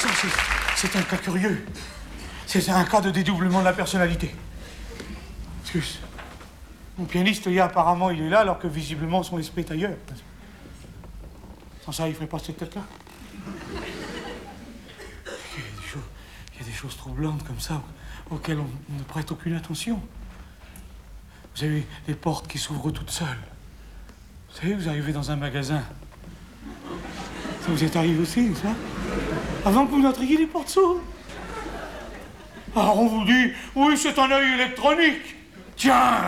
Ça, c'est un cas curieux. C'est un cas de dédoublement de la personnalité. Excuse. Mon pianiste, apparemment, il est là, alors que visiblement, son esprit est ailleurs. Sans ça, il ne ferait pas cette tête-là. Il y a des choses troublantes comme ça, auxquelles on ne prête aucune attention. Vous avez des portes qui s'ouvrent toutes seules. Vous savez, vous arrivez dans un magasin. Ça vous est arrivé aussi, ça? Avant que vous n'entriez, les portes s'ouvrent. Alors on vous dit, oui, c'est un œil électronique. Tiens!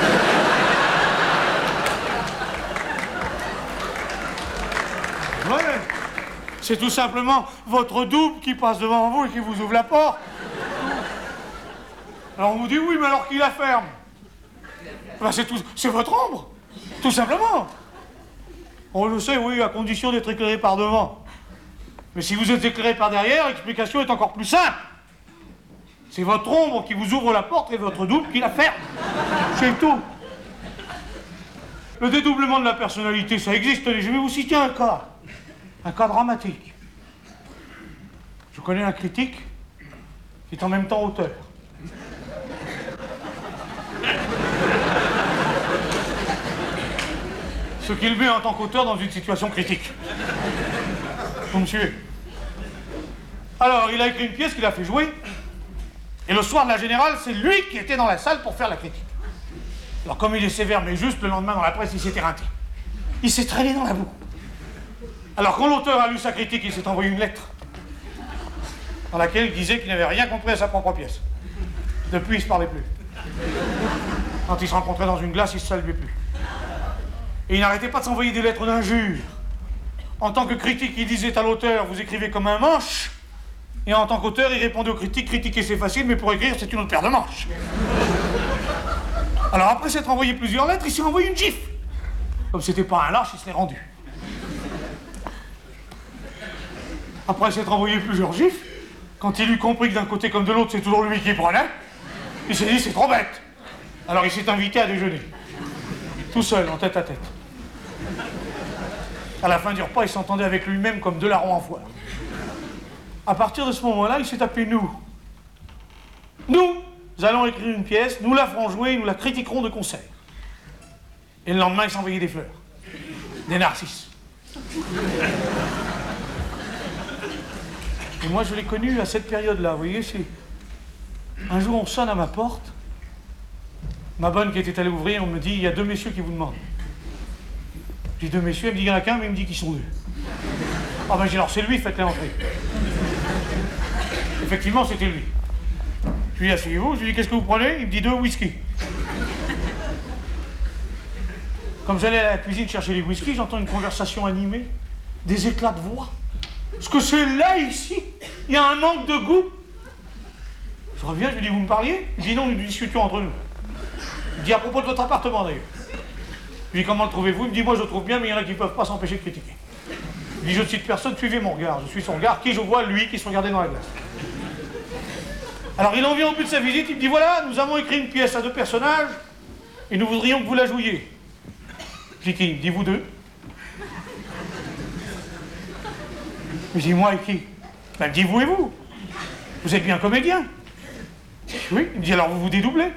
Ouais, c'est tout simplement votre double qui passe devant vous et qui vous ouvre la porte. Alors on vous dit, oui, mais alors qui la ferme? Ben c'est votre ombre, tout simplement. On le sait, oui, à condition d'être éclairé par devant. Mais si vous êtes éclairé par derrière, l'explication est encore plus simple. C'est votre ombre qui vous ouvre la porte et votre double qui la ferme. C'est tout. Le dédoublement de la personnalité, ça existe. Je vais vous citer un cas dramatique. Je connais un critique qui est en même temps auteur. Ce qui le met en tant qu'auteur dans une situation critique. Vous me suivez? Alors, il a écrit une pièce qu'il a fait jouer, et le soir de la Générale, c'est lui qui était dans la salle pour faire la critique. Alors, comme il est sévère, mais juste, le lendemain, dans la presse, il s'est éreinté. Il s'est traîné dans la boue. Alors, quand l'auteur a lu sa critique, il s'est envoyé une lettre dans laquelle il disait qu'il n'avait rien compris à sa propre pièce. Depuis, il ne se parlait plus. Quand ils se rencontraient dans une glace, ils ne se saluaient plus. Et il n'arrêtait pas de s'envoyer des lettres d'injures. En tant que critique, il disait à l'auteur, vous écrivez comme un manche. Et en tant qu'auteur, il répondait aux critiques, critiquer c'est facile, mais pour écrire, c'est une autre paire de manches. Alors après s'être envoyé plusieurs lettres, il s'est envoyé une gifle. Comme c'était pas un lâche, il se l'est rendu. Après s'être envoyé plusieurs gifles, quand il eut compris que d'un côté comme de l'autre, c'est toujours lui qui prenait, il s'est dit, c'est trop bête. Alors il s'est invité à déjeuner. Tout seul, en tête à tête. À la fin du repas, il s'entendait avec lui-même comme deux larrons en foire. À partir de ce moment-là, il s'est appelé nous. Nous allons écrire une pièce, nous la ferons jouer, nous la critiquerons de concert. Et le lendemain, il s'envoyait des fleurs. Des narcisses. Et moi, je l'ai connu à cette période-là. Vous voyez, c'est... Un jour, on sonne à ma porte. Ma bonne qui était allée ouvrir, on me dit, il y a 2 messieurs qui vous demandent. J'ai 2 messieurs, elle me dit, il y en a qu'un, mais il me dit qu'ils sont 2. Ah ben j'ai dit, alors c'est lui, faites-les entrer. Effectivement, c'était lui. Je lui dis, asseyez-vous, je lui dis, qu'est-ce que vous prenez? Il me dit 2 whisky. Comme j'allais à la cuisine chercher les whisky, j'entends une conversation animée, des éclats de voix. Parce que c'est là, ici, il y a un manque de goût. Je reviens, je lui dis, vous me parliez? Il dit, non, nous discutions entre nous. Il me dit, à propos de votre appartement, d'ailleurs. Je lui dis, comment le trouvez-vous? Il me dit, moi, je le trouve bien, mais il y en a qui ne peuvent pas s'empêcher de critiquer. Il dit, je ne cite personne, suivez mon regard. Je suis son regard, qui je vois, lui, qui se regardait dans la glace. Alors, il en vient au but de sa visite, il me dit, voilà, nous avons écrit une pièce à 2 personnages, et nous voudrions que vous la jouiez. Je dis, qui? Il me dit, vous 2. Je dis, moi et qui? Ben, il me dit, vous et vous. Vous êtes bien comédien. Oui. Il me dit, alors vous vous dédoublez.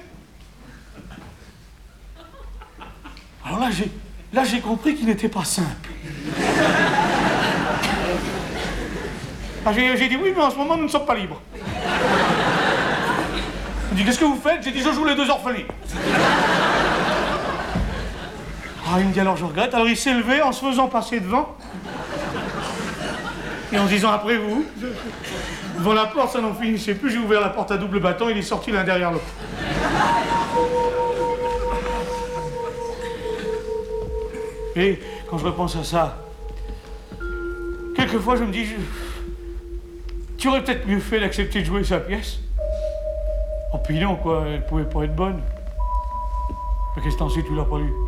Alors là, j'ai compris qu'il n'était pas simple. Ah, j'ai dit, oui, mais en ce moment, nous ne sommes pas libres. Il me dit, qu'est-ce que vous faites? J'ai dit, je joue les 2 orphelines. Ah, il me dit, alors je regrette. Alors il s'est levé en se faisant passer devant. Et en disant, après vous, devant la porte, ça n'en finissait plus. J'ai ouvert la porte à double battant, il est sorti l'un derrière l'autre. Et quand je repense à ça, quelquefois je me dis, tu aurais peut-être mieux fait d'accepter de jouer sa pièce. Oh puis non, quoi, elle pouvait pas être bonne. Mais qu'est-ce que t'en sais, tu l'as pas lu?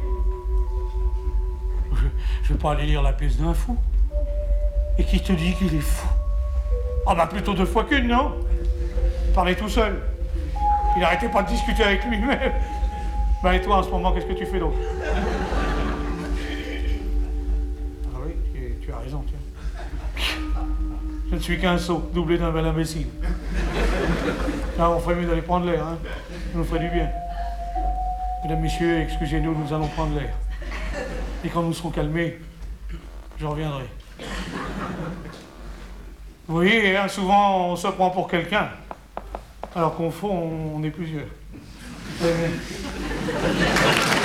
Je vais pas aller lire la pièce d'un fou. Et qui te dit qu'il est fou? Ah bah plutôt 2 fois qu'une, non? Il parlait tout seul. Il n'arrêtait pas de discuter avec lui-même. Bah et toi, en ce moment, qu'est-ce que tu fais donc? Ah oui, tu as raison, tiens. Je ne suis qu'un sot, doublé d'un bel imbécile. Ah, on ferait mieux d'aller prendre l'air, hein. Ça nous ferait du bien. Mesdames, messieurs, excusez-nous, nous allons prendre l'air. Et quand nous serons calmés, je reviendrai. Vous voyez, hein, souvent, on se prend pour quelqu'un, alors qu'au fond, on est plusieurs.